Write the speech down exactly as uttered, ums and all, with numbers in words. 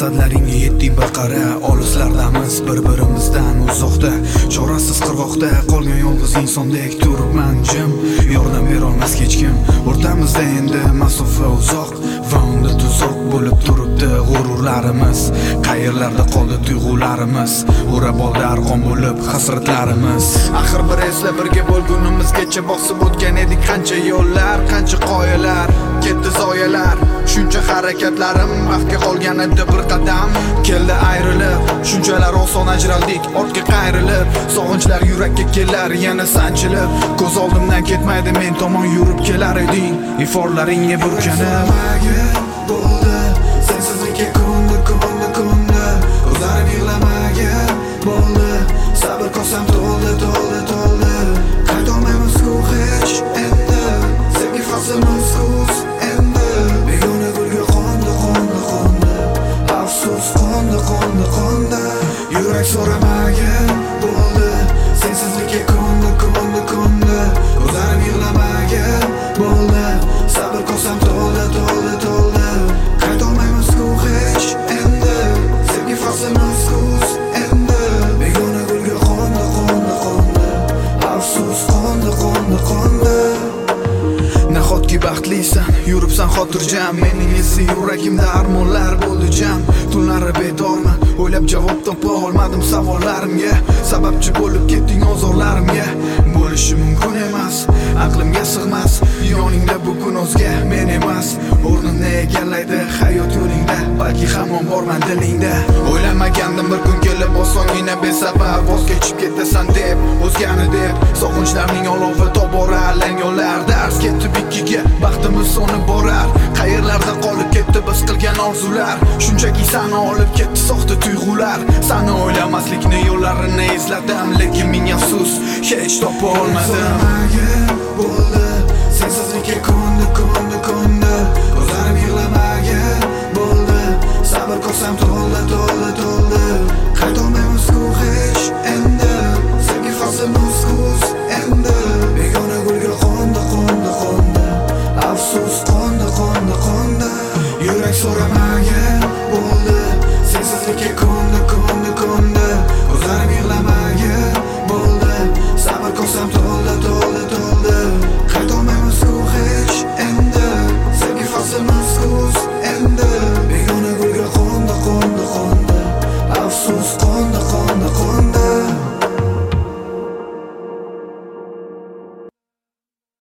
Maqsadlaringga yetding bir qara, olislardamiz bir-birimizdan uzoqda. Chorasiz qirg'oqda qolgan yolg'iz insondek turibman jim. Yordam berolmas hech kim, o'rtamizda endi masofa uzoq va unda tuzoq bo'lib turibdi g'ururlarimiz. Qayerlarda qoldi tuyg'ularimiz, o'rab oldi arqon bo'lib hasratlarimiz. Axir bir esla birga bo'lgunimizgacha bosib o'tgan edik qancha yo'llar, qancha qoyalar, ketdi zoyalar. Shuncha harakatlarim vaqtga qolgan edi bir qadam. Keldi ayrilib, shunchalar oson ajraldik ortga qayrilib. Sog'inchlar yurakka kelar yana sanchilib. Ko'z oldimdan ketmaydi, men tomon yurib kelar eding. Iforlaringga burkanib bo'ldi, sensizlikka ko'ndi, ko'ndi, ko'ndi. Ko'zlarim yig'lamagan bo'ldi, sabr kosam to'ldi, to'ldi, to'ldi. Qaytolmaymiz ku hech endi, sevgi faslimiz kuz endi. Begona gulga qo'ndi, qo'ndi, qo'ndi. Afsus qo'ndi, qo'ndi, qo'ndi. Yurak so'ramagan bo'ldi, sensizlikka ko'ndi, ko'ndi, ko'ndi. Ko'zlarim yig'lamagan bo'ldi, sabr kosam to'ldi, to'ldi, to'ldi. Qaytolmaymiz ku hech endi, sevgi faslimiz kuz endi. Begona gulga qo'ndi, qo'ndi, qo'ndi. Afsus qo'ndi, qo'ndi, qo'ndi. Nahotki baxtlisan, yuribsan xotirjam, mening esa yuragimda armonlar bo'ldi jam. Tunlari bedorman, o'ylab javob topa olmadim savollarimga. Sababchi bo'lib ketding ozorlarimga. Bo'lishi mumkin emas, aqlimga sig'mas. Yoningda bugun o'zga men emas, o'rnimni egallaydi hayot yo'lingda. Balki hamon borman dilingda. O'ylamagandim bir kun kelib osongina besabab voz kechib ketasan deb, o'zgani deb. Sog'inchlarning olovi tobora alangyolar, dars ketdi ikkiga, baxtimiz so'nib borar. Qayerlarda qolib ketdi biz qilgan orzular. Shunchaki sani olib ketdi soxta tuyg'ular. Sani o'ylamaslikni yo'llarini izladim, lekin ming afsus hech topa olmadim. Bo'ldi, sensizlikka ko'ndi, ko'ndi, ko'ndi. Ko'zlarim yig'lamagan bo'ldi, sabr kosam to'ldi, to'ldi, to'ldi. Qaytolmaymiz ku hech endi, sevgi faslimiz kuz endi. Begona gulga qo'ndi, qo'ndi, qo'ndi. Afsus qo'ndi, qo'ndi, qo'ndi. Yurak so'ramagan bo'ldi, sensizlikka ko'ndi, ko'ndi, ko'ndi. Ko'zlarim yig'lamagan bo'ldi, sabr kosam to'ldi, to'ldi, to'ldi. Qaytolmaymiz ku hech endi, sevgi faslimiz kuz endi.